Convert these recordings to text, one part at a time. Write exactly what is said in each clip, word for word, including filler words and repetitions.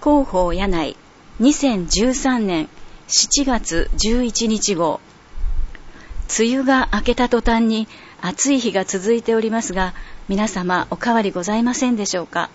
広報柳井にせんじゅうさんねんしちがつじゅういちにち号。梅雨が明けた途端に暑い日が続いておりますが、皆様お変わりございませんでしょうか。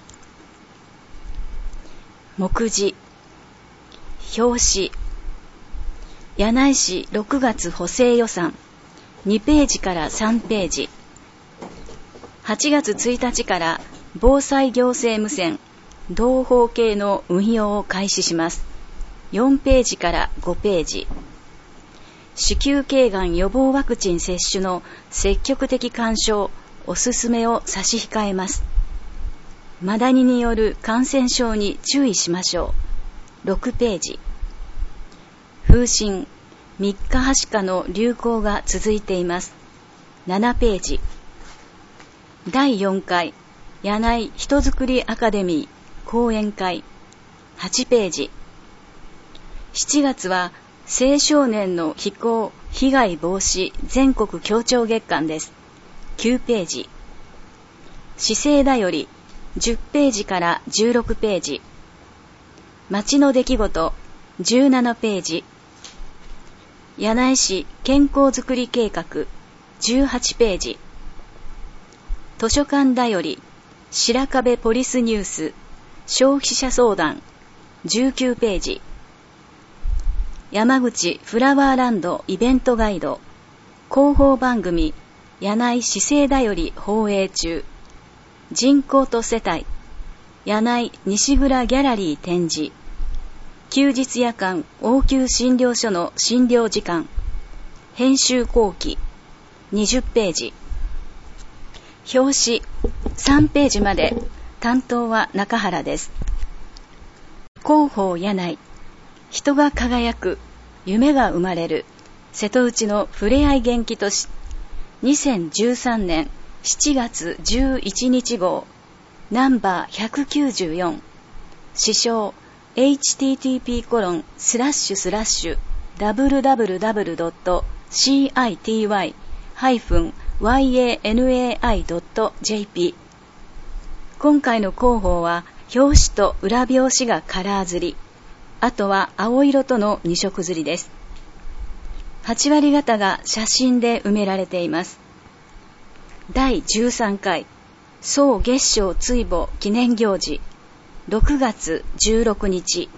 目次、表紙、柳井市ろくがつ補正予算にページからさんページ、はちがつついたちから防災行政無線同法系の運用を開始します。よんページからごページ、子宮頸がん予防ワクチン接種の積極的勧奨おすすめを差し控えます。マダニによる感染症に注意しましょう。ろくページ、風疹三日はしかの流行が続いています。ななページ、だいよんかい柳井人づくりアカデミー講演会はちページ、しちがつは青少年の非行被害防止全国協調月間です。きゅうページ、市政だよりじゅっページからじゅうろくページ、町の出来事じゅうななページ、柳井市健康づくり計画じゅうはちページ、図書館だより白壁ポリスニュース消費者相談じゅうきゅうページ、山口フラワーランドイベントガイド広報番組柳井市政だより放映中、人口と世帯柳井西蔵ギャラリー展示、休日夜間応急診療所の診療時間編集後期にじゅっページ、表紙さんページまで担当は中原です。広報柳井、人が輝く、夢が生まれる瀬戸内のふれあい元気都市にせんじゅうさんねんしちがつじゅういちにち号ナンバーひゃくきゅうじゅうよん、支障 エイチティーティーピーコロンスラッシュスラッシュダブリューダブリューダブリュードットシーアイティーワイハイフンワイエーエヌエーアイドットジェーピー。 今回の広報は表紙と裏表紙がカラー刷り、あとは青色とのに色刷りです。はちわり方が写真で埋められています。だいじゅうさんかい総月賞追母記念行事ろくがつじゅうろくにち、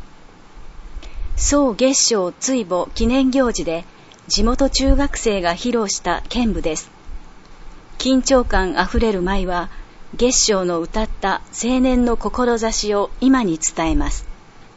総月賞追母記念行事で地元中学生が披露した剣舞です。緊張感あふれる舞は月賞の歌った青年の志を今に伝えます。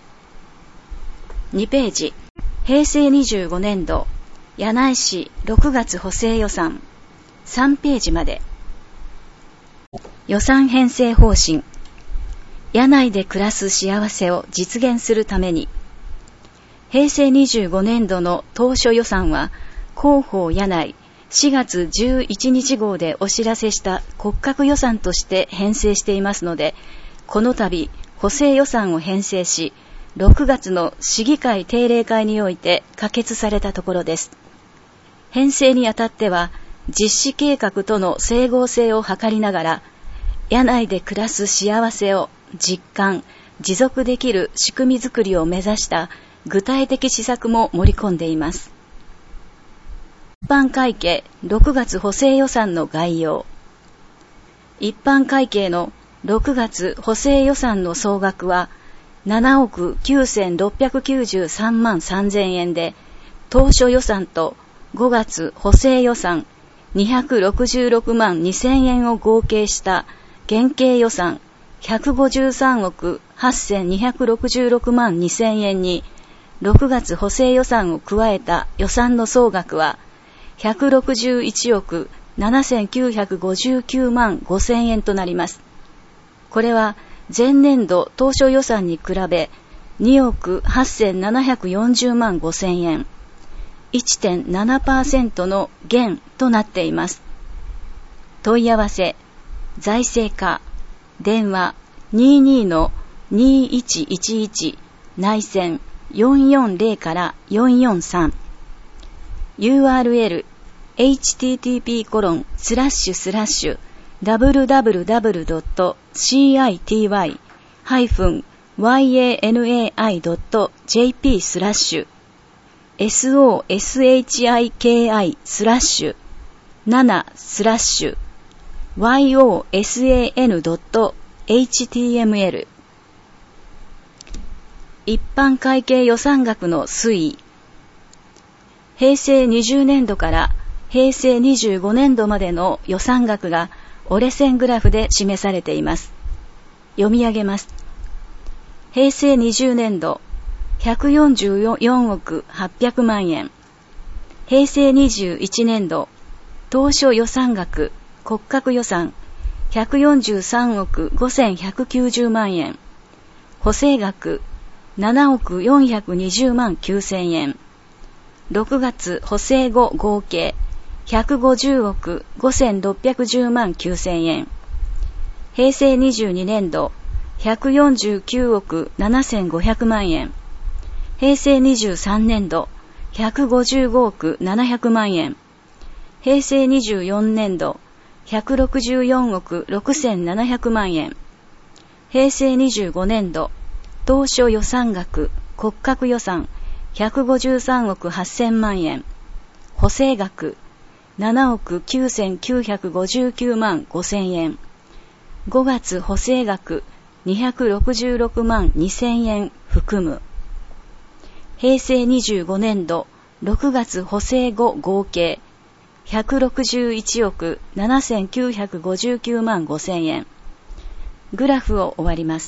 にページ、へいせいにじゅうごねんど柳井市ろくがつ補正予算さんページまで、予算編成方針、柳井で暮らす幸せを実現するために、へいせいにじゅうごねんどの当初予算は広報柳井しがつじゅういちにち号でお知らせした骨格予算として編成していますので、この度補正予算を編成しろくがつの市議会定例会において可決されたところです。編成にあたっては実施計画との整合性を図りながら、柳井で暮らす幸せを実感持続できる仕組みづくりを目指した具体的施策も盛り込んでいます。一般会計ろくがつ補正予算の概要。一般会計のろくがつ補正予算の総額はななおくきゅうせんろっぴゃくきゅうじゅうさんまんさんぜんえんで、当初予算とごがつ補正予算にひゃくろくじゅうろくまんにせんえんを合計した原型予算ひゃくごじゅうさんおくはっせんにひゃくろくじゅうろくまんにせんえんにろくがつ補正予算を加えた予算の総額はひゃくろくじゅういちおくななせんきゅうひゃくごじゅうきゅうまんごせんえんとなります。これは前年度当初予算に比べにおくはっせんななひゃくよんじゅうまんごせんえん、いってんななパーセント の減となっています。問い合わせ、財政課、電話 にじゅうのにいちいちいち 内線よんよんゼロからよんよんさん、ユーアールエル エイチティーティーピーコロンスラッシュスラッシュダブリューダブリューダブリュードットシーアイティーワイハイフンワイエーエヌエーアイドットジェーピー スラッシュ ソシックスラッシュななスラッシュ ヨードットエイチティーエムエル 一般会計予算額の推移。平成にじゅうねんどから平成にじゅうごねんどまでの予算額が折れ線グラフで示されています。読み上げます。平成にじゅうねんどひゃくよんじゅうよんおくはっぴゃくまんえん。平成にじゅういちねんど当初予算額骨格予算ひゃくよんじゅうさんおくごせんひゃくきゅうじゅうまんえん。補正額ななおくよんひゃくにじゅうまんきゅうせんえん。ろくがつ補正後合計ひゃくごじゅうおくごせんろっぴゃくじゅうまんきゅうせんえん。平成にじゅうにねんどひゃくよんじゅうきゅうおくななせんごひゃくまんえん。平成にじゅうさんねんどひゃくごじゅうごおくななひゃくまんえん。平成にじゅうよねんどひゃくろくじゅうよんおくろくせんななひゃくまんえん。平成にじゅうごねんど当初予算額骨格予算ひゃくごじゅうさんおくはっせんまんえん。補正額ななおくきゅうせんきゅうひゃくごじゅうきゅうまんごせんえん。ごがつ補正額にひゃくろくじゅうろくまんにせんえん含む。平成にじゅうごねんどろくがつ補正後合計ひゃくろくじゅういちおくななせんきゅうひゃくごじゅうきゅうまんごせんえん。グラフを終わります。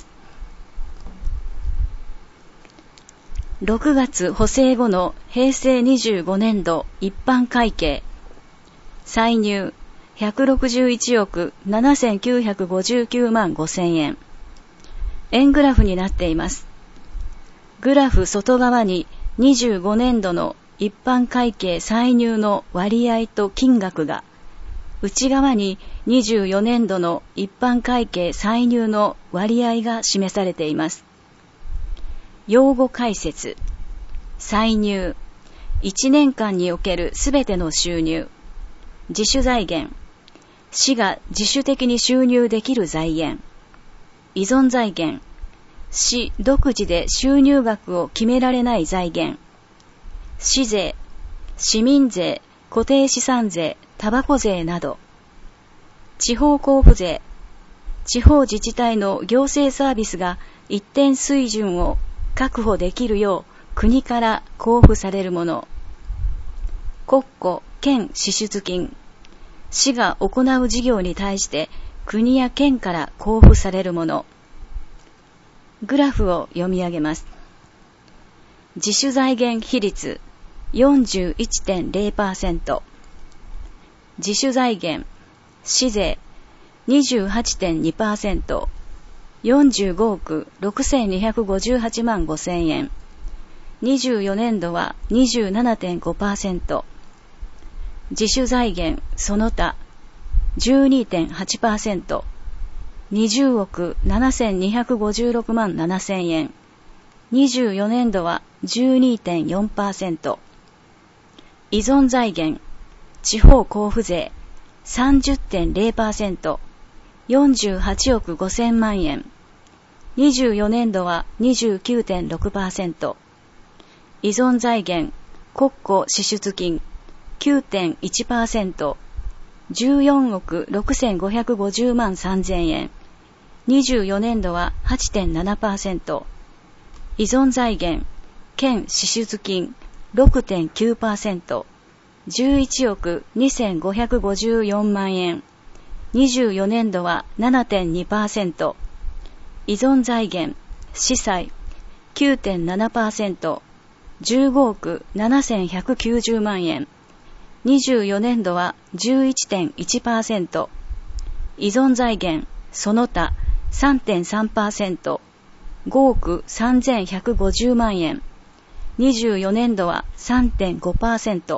ろくがつ補正後の平成にじゅうごねんど一般会計歳入ひゃくろくじゅういちおくななせんきゅうひゃくごじゅうきゅうまんごせんえん。円グラフになっています。グラフ外側ににじゅうごねんどの一般会計歳入の割合と金額が、内側ににじゅうよねんどの一般会計歳入の割合が示されています。用語解説。歳入。いちねんかんにおけるすべての収入。自主財源。市が自主的に収入できる財源。依存財源。市独自で収入額を決められない財源。市税、市民税、固定資産税、たばこ税など。地方交付税。地方自治体の行政サービスが一定水準を確保できるよう国から交付されるもの。国庫、県支出金。市が行う事業に対して国や県から交付されるもの。グラフを読み上げます。自主財源比率 よんじゅういちてんゼロパーセント。自主財源、市税 にじゅうはちてんにパーセント。よんじゅうごおくろくせんにひゃくごじゅうはちまんごせんえん。にじゅうよねんどは にじゅうななてんごパーセント。自主財源その他 じゅうにてんはちパーセント。にじゅうおくななせんにひゃくごじゅうろくまんななせんえん。にじゅうよねんどは じゅうにてんよんパーセント。依存財源地方交付税 さんじゅってんゼロパーセント。よんじゅうはちおくごせんまんえん。にじゅうよねんどは にじゅうきゅうてんろくパーセント。依存財源国庫支出金 きゅうてんいちパーセント。じゅうよんおくろくせんごひゃくごじゅうまんさんぜんえん。にじゅうよねんどは はちてんななパーセント。依存財源県支出金 ろくてんきゅうパーセント。じゅういちおくにせんごひゃくごじゅうよんまんえん。にじゅうよねんどは ななてんにパーセント。依存財源市債 きゅうてんななパーセント。じゅうごおくななせんひゃくきゅうじゅうまんえん。にじゅうよねんどは じゅういちてんいちパーセント。依存財源その他 さんてんさんパーセント。ごおくさんぜんひゃくごじゅうまんえん。にじゅうよねんどは さんてんごパーセント。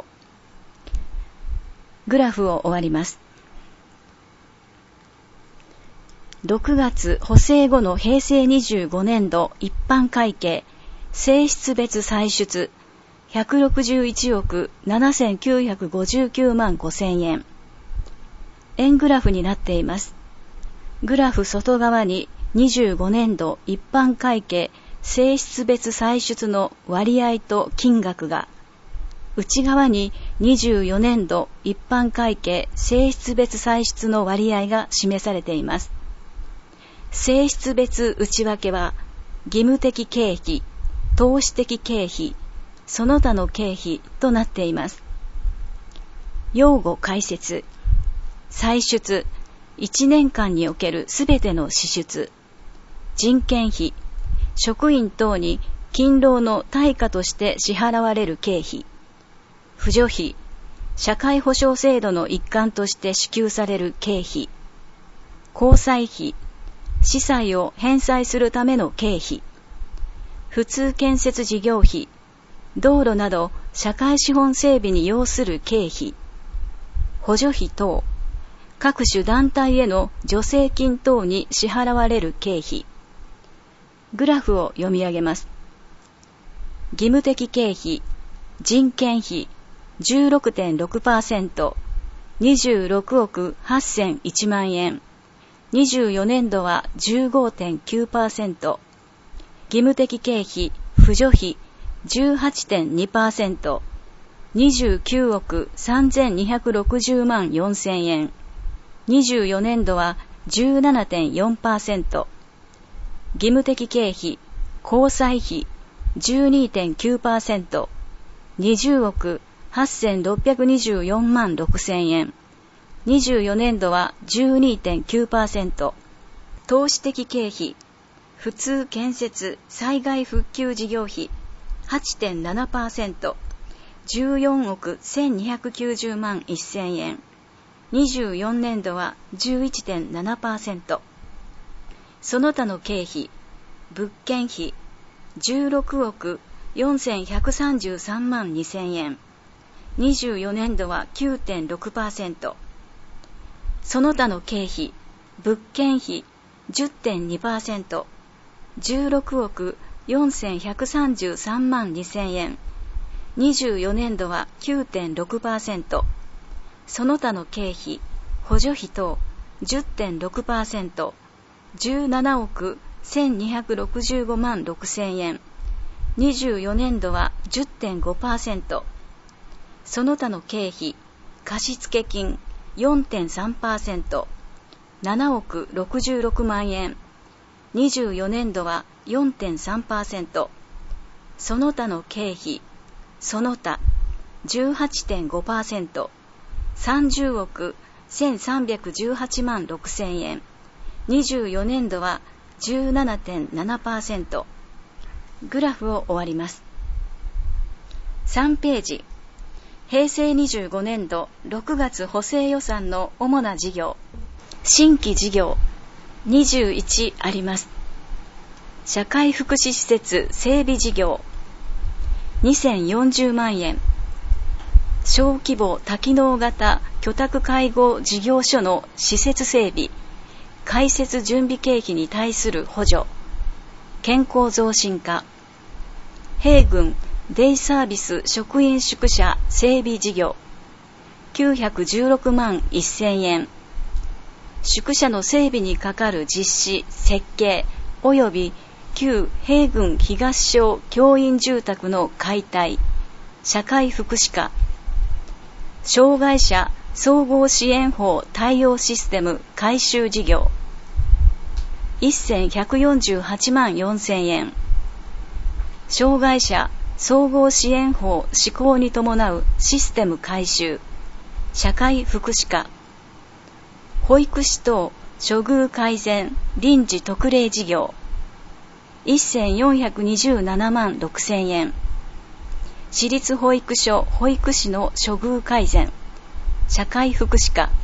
グラフを終わります。ろくがつ補正後の平成にじゅうごねんど一般会計性質別歳出ひゃくろくじゅういちおくななせんきゅうひゃくごじゅうきゅうまんごせんえん。円グラフになっています。グラフ外側ににじゅうごねんど一般会計性質別歳出の割合と金額が、内側ににじゅうよねんど一般会計性質別歳出の割合が示されています。性質別内訳は、義務的経費、投資的経費、その他の経費となっています。用語解説。歳出、いちねんかんにおけるすべての支出。人件費、職員等に勤労の対価として支払われる経費。扶助費、社会保障制度の一環として支給される経費。交際費、資債を返済するための経費。普通建設事業費、道路など社会資本整備に要する経費。補助費等、各種団体への助成金等に支払われる経費。グラフを読み上げます。義務的経費、人件費 じゅうろくてんろくパーセント、にじゅうろくおくはっせんいちまんえん、にじゅうよねんどは じゅうごてんきゅうパーセント、義務的経費、扶助費 じゅうはちてんにパーセント、にじゅうきゅうおくさんぜんにひゃくろくじゅうまんよんせんえん、にじゅうよねんどは じゅうななてんよんパーセント、義務的経費、交際費 じゅうにてんきゅうパーセント、にじゅうおくはっせんろっぴゃくにじゅうよんまんろくせんえん、にじゅうよねんどは じゅうにてんきゅうパーセント、投資的経費、普通建設災害復旧事業費 はちてんななパーセント、じゅうよんおくせんにひゃくきゅうじゅうまんせんえん、にじゅうよねんどは じゅういちてんななパーセント、その他の経費、物件費じゅうろくおくよんせんひゃくさんじゅうさんまんにせんえん、にじゅうよねんどは きゅうてんろくパーセント、その他の経費、物件費 じゅってんにパーセント、じゅうろくおくよんせんひゃくさんじゅうさんまんにせんえん、にじゅうよねんどは きゅうてんろくパーセント、その他の経費、補助費等 じゅってんろくパーセント、じゅうななおくせんにひゃくろくじゅうごまんろくせんえん、にじゅうよねんどは じゅってんごパーセント、その他の経費、貸付金 よんてんさんパーセント、ななおくろくじゅうろくまんえん、にじゅうよねんどは よんてんさんパーセント、その他の経費、その他 じゅうはちてんごパーセント、さんじゅうおくせんさんびゃくじゅうはちまんろくせんえん、にじゅうよねんどは じゅうななてんななパーセント。グラフを終わります。さんページ、平成にじゅうごねんどろくがつ補正予算の主な事業。新規事業にじゅういちあります。社会福祉施設整備事業にせんよんじゅうまんえん。小規模多機能型居宅介護事業所の施設整備、開設準備経費に対する補助、健康増進化、平郡デイサービス職員宿舎整備事業きゅうひゃくじゅうろくまんせんえん、宿舎の整備にかかる実施設計及び旧平郡東小教員住宅の解体、社会福祉課、障害者総合支援法対応システム改修事業せんひゃくよんじゅうはちまんよんせんえん、障害者総合支援法施行に伴うシステム改修、社会福祉課、保育士等処遇改善臨時特例事業せんよんひゃくにじゅうななまんろくせんえん、私立保育所保育士の処遇改善、社会福祉課、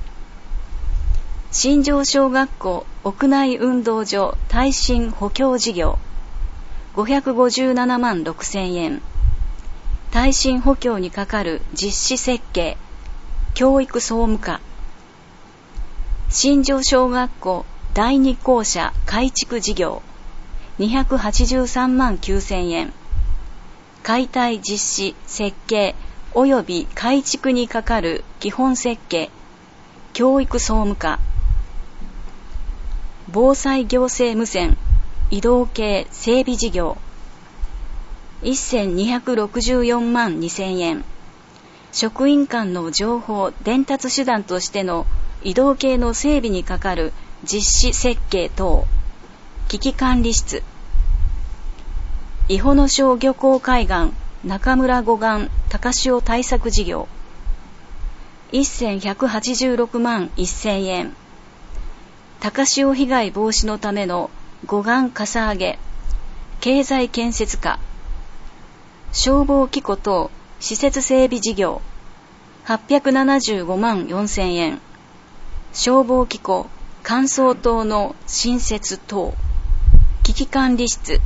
新庄小学校屋内運動場耐震補強事業ごひゃくごじゅうななまんろくせんえん、耐震補強にかかる実施設計、教育総務課、新庄小学校だいに校舎改築事業にひゃくはちじゅうさんまんきゅうせんえん、解体実施設計及び改築にかかる基本設計、教育総務課、 防災行政無線移動系整備事業せんにひゃくろくじゅうよんまんにせんえん。職員間の情報伝達手段としての移動系の整備にかかる実施設計等危機管理室伊保野小漁港海岸中村護岸高潮対策事業せんひゃくはちじゅうろくまんせんえん。高潮被害防止のための護岸かさ上げ経済建設課消防機構等施設整備事業はっぴゃくななじゅうごまんよんせんえん。消防機構乾燥棟の新設等危機管理室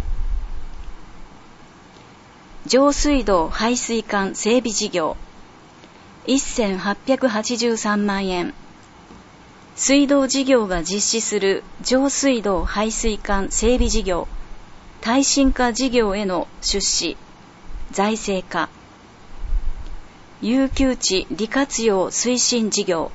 上水道排水管整備事業せんはっぴゃくはちじゅうさんまんえん。水道事業が実施する上水道排水管整備事業耐震化事業への出資財政課遊休地利活用推進事業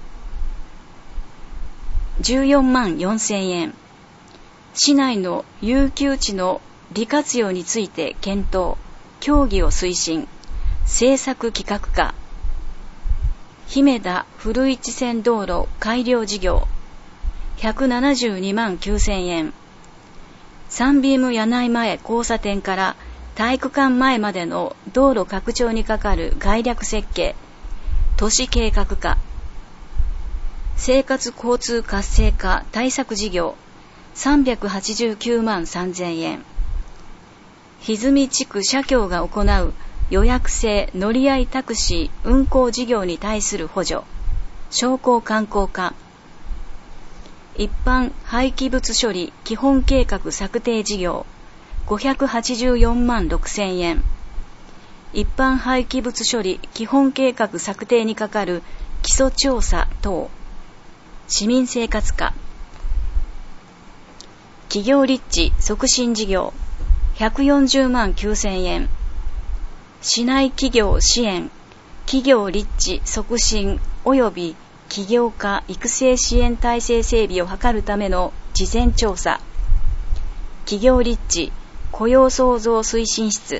じゅうよんまんよんせんえん。市内の遊休地の利活用について検討協議を推進政策企画課姫田古市線道路改良事業ひゃくななじゅうにまんきゅうせんえん。サンビーム柳井前交差点から体育館前までの道路拡張にかかる概略設計都市計画課生活交通活性化対策事業さんびゃくはちじゅうきゅうまんさんぜんえん。歪み地区社協が行う予約制乗り合いタクシー運行事業に対する補助商工観光課一般廃棄物処理基本計画策定事業ごひゃくはちじゅうよんまんろくせんえん。一般廃棄物処理基本計画策定にかかる基礎調査等市民生活課企業立地促進事業ひゃくよんじゅうまんきゅうせんえん。市内企業支援企業立地促進及び起業家育成支援体制整備を図るための事前調査企業立地雇用創造推進室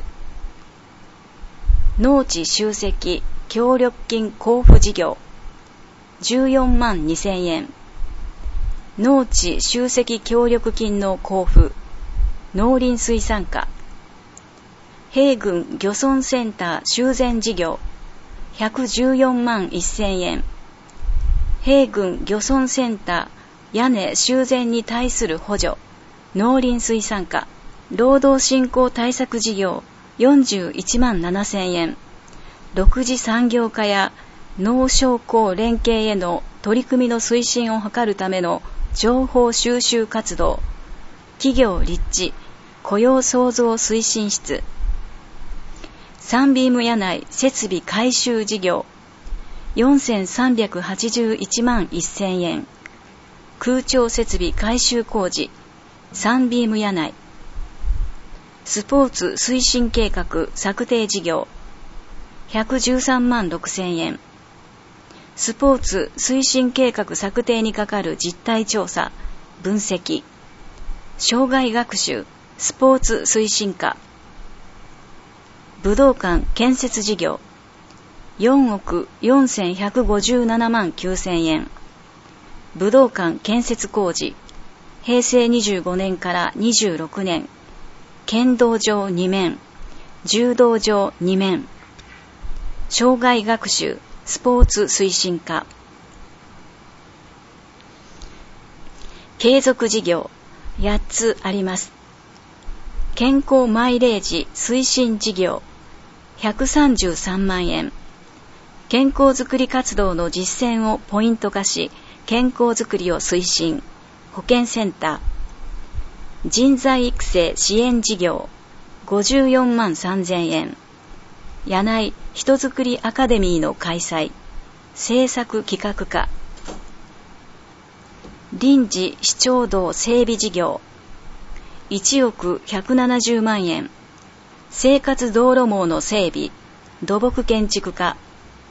農地集積協力金交付事業じゅうよんまんにせんえん。農地集積協力金の交付農林水産課平郡漁村センター修繕事業ひゃくじゅうよんまんせんえん。平郡漁村センター屋根修繕に対する補助農林水産課労働振興対策事業よんじゅういちまんななせんえん。六次産業化や農商工連携への取り組みの推進を図るための情報収集活動企業立地雇用創造推進室サンビーム屋内設備改修事業よんせんさんびゃくはちじゅういちまんせんえん。空調設備改修工事サンビーム屋内スポーツ推進計画策定事業ひゃくじゅうさんまんろくせんえん。スポーツ推進計画策定にかかる実態調査分析障害学習スポーツ推進課武道館建設事業よんおくよんせんひゃくごじゅうななまんきゅうせんえん。武道館建設工事へいせいにじゅうごねんからにじゅうろくねん剣道場に面柔道場に面障害学習スポーツ推進課継続事業やっつあります。健康マイレージ推進事業ひゃくさんじゅうさんまんえん。健康づくり活動の実践をポイント化し健康づくりを推進保健センター人材育成支援事業ごじゅうよんまんさんぜんえん。柳井人づくりアカデミーの開催政策企画課臨時市町道整備事業いちおくひゃくななじゅうまんえん。生活道路網の整備土木建築課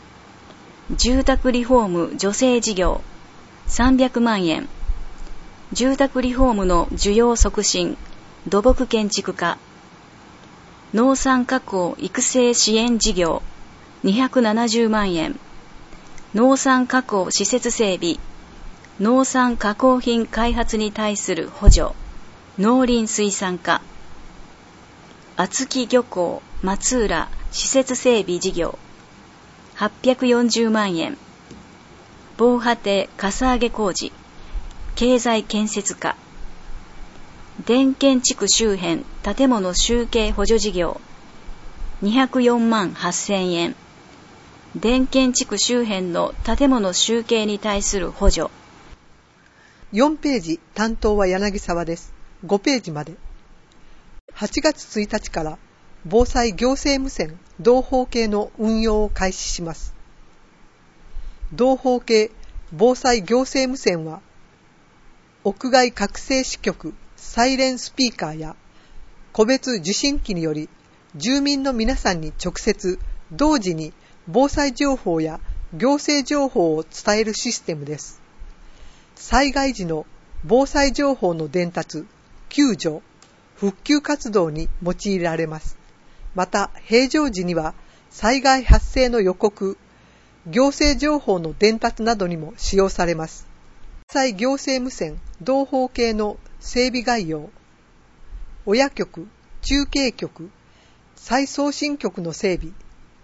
住宅リフォーム助成事業さんびゃくまんえん。 住宅リフォームの需要促進、土木建築課。農産加工育成支援事業、にひゃくななじゅうまんえん。農産加工施設整備、農産加工品開発に対する補助、農林水産課。厚木漁港松浦施設整備事業、はっぴゃくよんじゅうまんえん。防波堤かさ上げ工事、経済建設課。田県地区周辺建物集計補助事業、にひゃくよんまんはっせんえん。田県地区周辺の建物集計に対する補助。 よんページ、担当は柳沢です。ごページまで。はちがつついたちから防災行政無線同胞系の運用を開始します。同胞系防災行政無線は、屋外拡声支局サイレンスピーカーや個別受信機により住民の皆さんに直接同時に防災情報や行政情報を伝えるシステムです。災害時の防災情報の伝達、救助、復旧活動に用いられます。また、平常時には災害発生の予告、行政情報の伝達などにも使用されます。防災行政無線同胞系の整備概要、親局、中継局、再送信局の整備、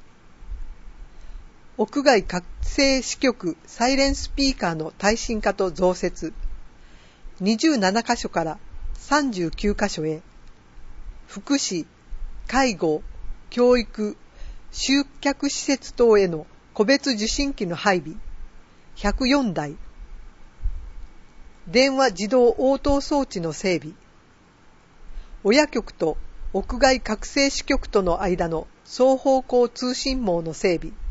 屋外拡声支局サイレンスピーカーの耐震化と増設、にじゅうななかしょからさんじゅうきゅうかしょへ、福祉、介護、教育、集客施設等への個別受信機の配備、ひゃくよんだい、電話自動応答装置の整備、親局と屋外拡声支局との間の双方向通信網の整備、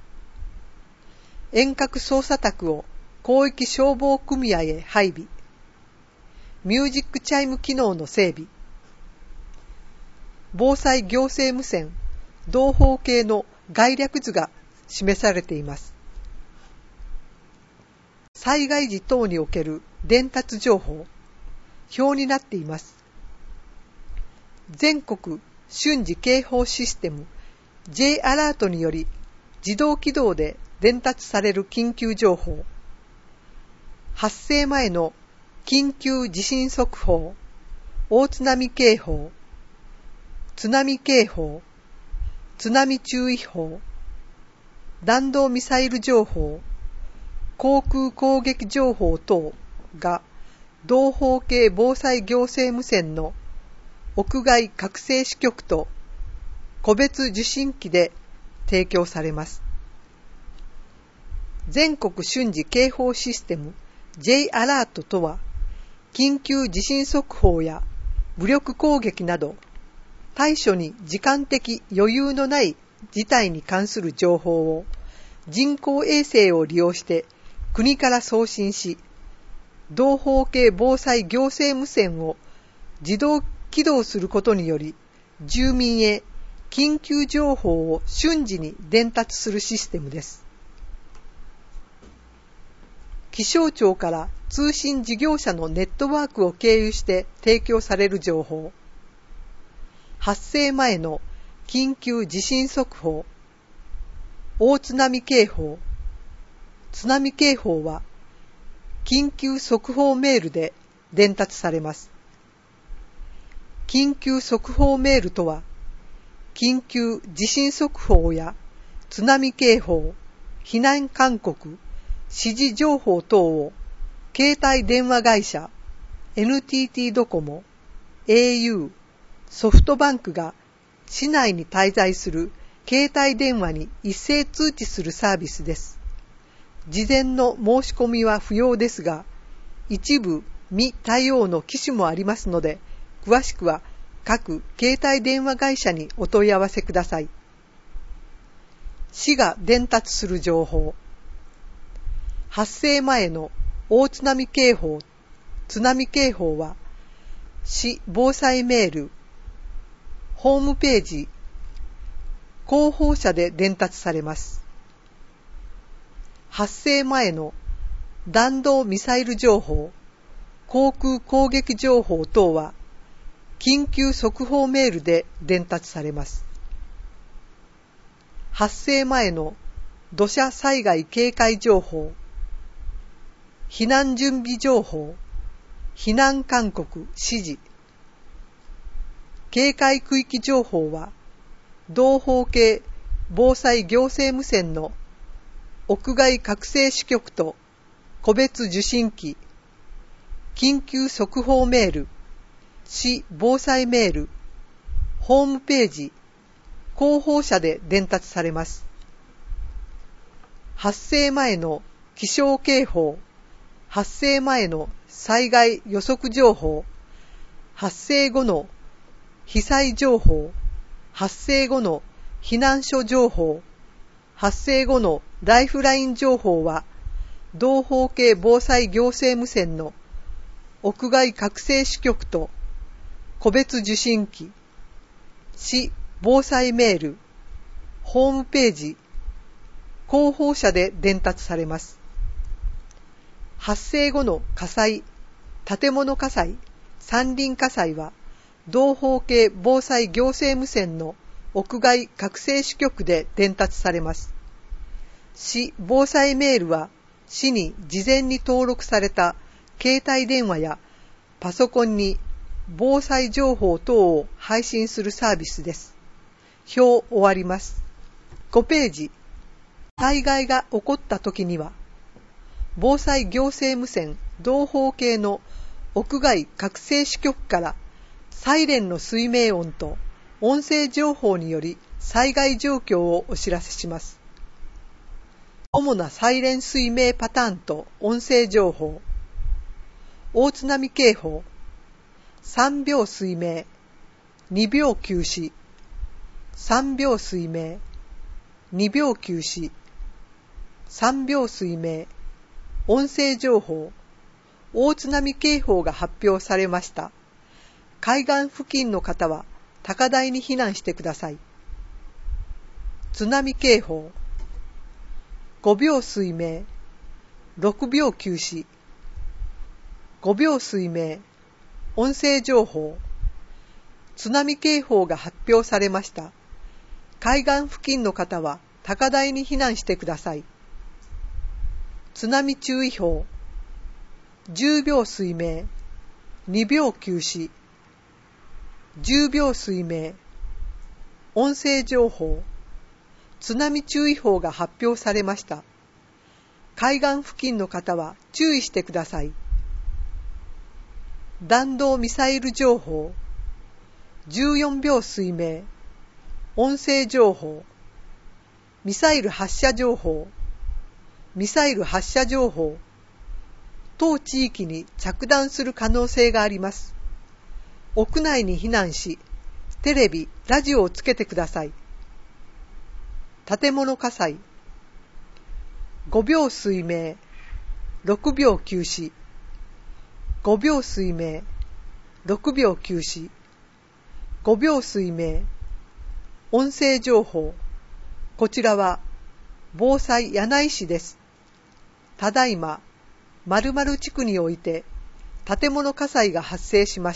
遠隔操作卓を広域消防組合へ配備、ミュージックチャイム機能の整備、防災行政無線同胞系の概略図が示されています。災害時等における伝達情報、表になっています。全国瞬時警報システム J アラートにより自動起動で伝達される緊急情報、発生前の緊急地震速報、大津波警報、津波警報、津波注意報、弾道ミサイル情報、航空攻撃情報等が同胞系防災行政無線の屋外拡声支局と個別受信機で提供されます。全国瞬時警報システム J アラートとは、緊急地震速報や武力攻撃など対処に時間的余裕のない事態に関する情報を人工衛星を利用して国から送信し、同胞系防災行政無線を自動起動することにより、住民へ緊急情報を瞬時に伝達するシステムです。気象庁から通信事業者のネットワークを経由して提供される情報、発生前の緊急地震速報、大津波警報、津波警報は緊急速報メールで伝達されます。緊急速報メールとは、緊急地震速報や津波警報、避難勧告、指示情報等を携帯電話会社 エヌティーティー ドコモ、エーユー、ソフトバンクが市内に滞在する携帯電話に一斉通知するサービスです。事前の申し込みは不要ですが、一部未対応の機種もありますので、詳しくは各携帯電話会社にお問い合わせください。市が伝達する情報。発生前の大津波警報、津波警報は、市防災メール、ホームページ、広報車で伝達されます。発生前の弾道ミサイル情報、 航空攻撃情報等は緊急速報メールで伝達されます。発生前の土砂災害警戒情報、避難準備情報、避難勧告指示、警戒区域情報は同法系防災行政無線の屋外拡声支局と個別受信機、緊急速報メール、市防災メール、ホームページ、広報車で伝達されます。発生前の気象警報、発生前の災害予測情報、発生後の被災情報、発生後の避難所情報、発生後のライフライン情報は、同法系防災行政無線の屋外拡声支局と個別受信機、市防災メール、ホームページ、広報車で伝達されます。発生後の火災、建物火災、山林火災は、同法系防災行政無線の屋外拡声支局で伝達されます。市防災メールは、市に事前に登録された携帯電話やパソコンに防災情報等を配信するサービスです。表終わります。ごページ。災害が起こった時には、防災行政無線同法系の屋外拡声支局からサイレンの水鳴音と音声情報により災害状況をお知らせします。主なサイレン水鳴パターンと音声情報。大津波警報。さんびょう水鳴。にびょう休止。さんびょう水鳴。にびょう休止。さんびょう水鳴。音声情報。大津波警報が発表されました。海岸付近の方は高台に避難してください。津波警報。ごびょう水鳴。ろくびょう休止。ごびょう水鳴。音声情報。津波警報が発表されました。海岸付近の方は高台に避難してください。津波注意報。じゅうびょう水鳴。にびょう休止。じゅうびょう水鳴。音声情報。津波注意報が発表されました。海岸付近の方は注意してください。弾道ミサイル情報。じゅうよんびょう水鳴。音声情報。ミサイル発射情報。ミサイル発射情報。当地域に着弾する可能性があります。屋内に避難し、テレビ、ラジオをつけてください。建物火災。ごびょう水鳴。ろくびょう休止。ごびょう水鳴。ろくびょう休止。ごびょう水鳴。音声情報。こちらは防災柳井市です。ただいま、〇〇地区において建物火災が発生しました。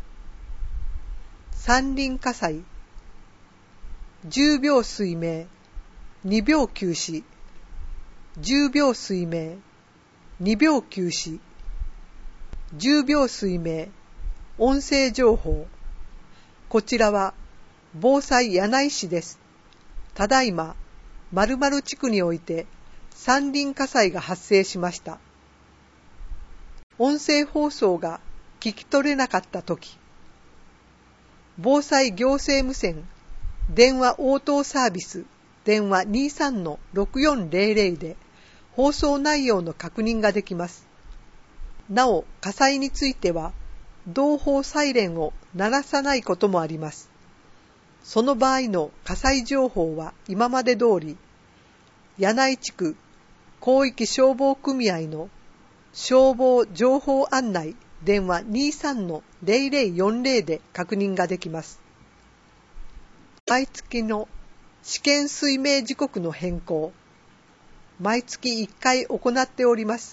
山林火災。じゅうびょう水鳴。にびょう休止。じゅうびょう水鳴。にびょう休止。じゅうびょう水鳴。音声情報。こちらは防災柳井市です。ただいま、〇〇地区において山林火災が発生しました。音声放送が聞き取れなかったとき、防災行政無線電話応答サービス電話 にじゅうさんのろくよんぜろぜろ で放送内容の確認ができます。なお、火災については同法サイレンを鳴らさないこともあります。その場合の火災情報は今まで通り、柳井地区広域消防組合の消防情報案内電話 にじゅうさんのぜろぜろよんぜろ で確認ができます。毎月の試験水鳴時刻の変更、毎月いっかい行っております。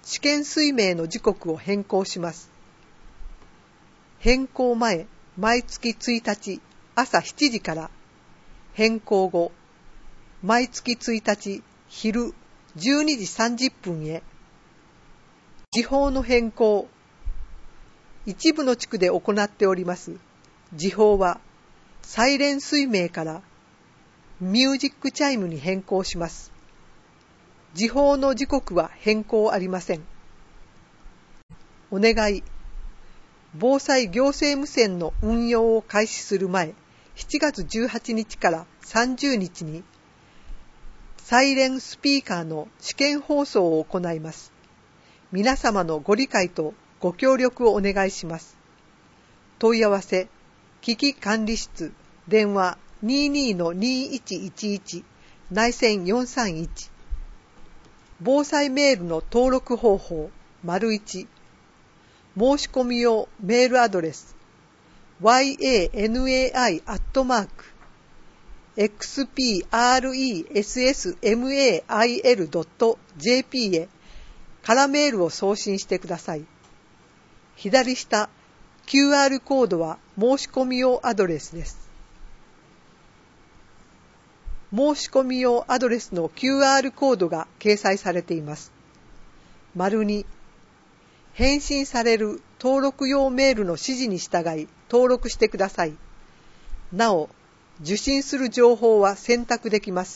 試験水明の時刻を変更します。変更前、毎月ついたち朝しちじから、変更後、毎月ついたち昼じゅうにじさんじゅっぷんへ。時報の変更。一部の地区で行っております。時報は、サイレン水明からミュージックチャイムに変更します。時報の時刻は変更ありません。お願い。防災行政無線の運用を開始する前、しちがつじゅうはちにちからさんじゅうにちに、サイレンスピーカーの試験放送を行います。皆様のご理解とご協力をお願いします。問い合わせ、危機管理室、電話 にじゅうにのにいちいちいち、内線よんさんいち。防災メールの登録方法、丸いち。申し込み用メールアドレス ワイエーエヌエーアイ アットマーク エックスピーアールイーエスエスエムエーアイエル ドット ジェーピー へ空メールを送信してください。左下 キューアール コードは申し込み用アドレスです。申し込み用アドレスの キューアール コードが掲載されています。丸に返信される登録用メールの指示に従い登録してください。なお、受信する情報は選択できます。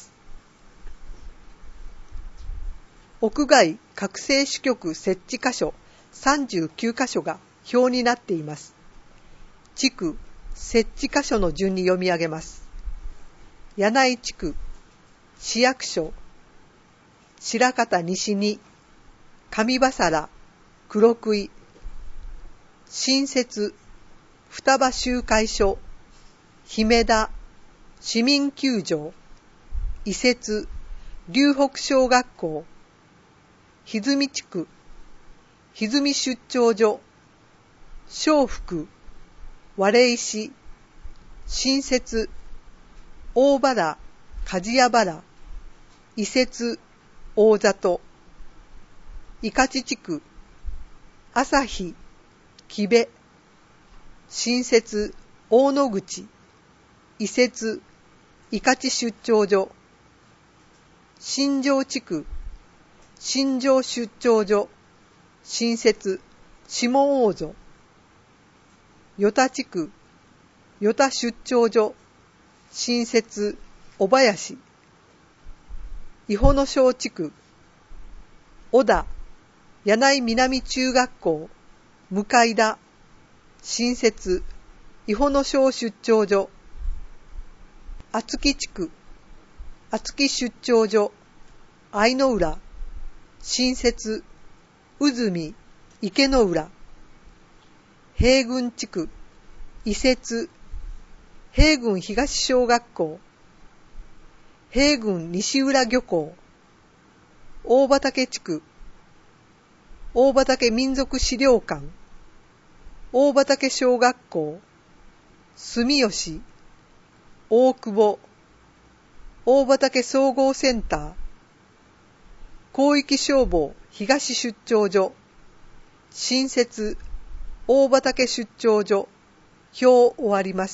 屋外拡声支局設置箇所さんじゅうきゅうかしょが表になっています。地区、設置箇所の順に読み上げます。柳井地区、市役所、白方西に、上羽原、黒杭、新設、双葉集会所、姫田、市民球場、移設、龍北小学校、歪み地区、歪み出張所、正福、割石、新設、大原、鍛冶屋原、移設、大里、伊勝地区、朝日、木部、新設、大野口、移設、伊勝出張所、新庄地区、新庄出張所、新設、下大曽、与田地区、与田出張所、新設、小林、伊保野小地区、小田、柳井南中学校、向田、新設、伊保野小出張所、厚木地区、厚木出張所、愛の浦、新設、宇住、池の浦、平郡地区、移設、平郡東小学校、平郡西浦漁港、大畑地区、大畑民族資料館、大畑小学校、住吉、大久保、大畑総合センター、広域消防東出張所、新設、大畑出張所、表終わります。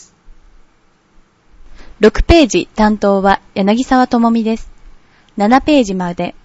ろくページ担当は柳沢智美です。ななページまで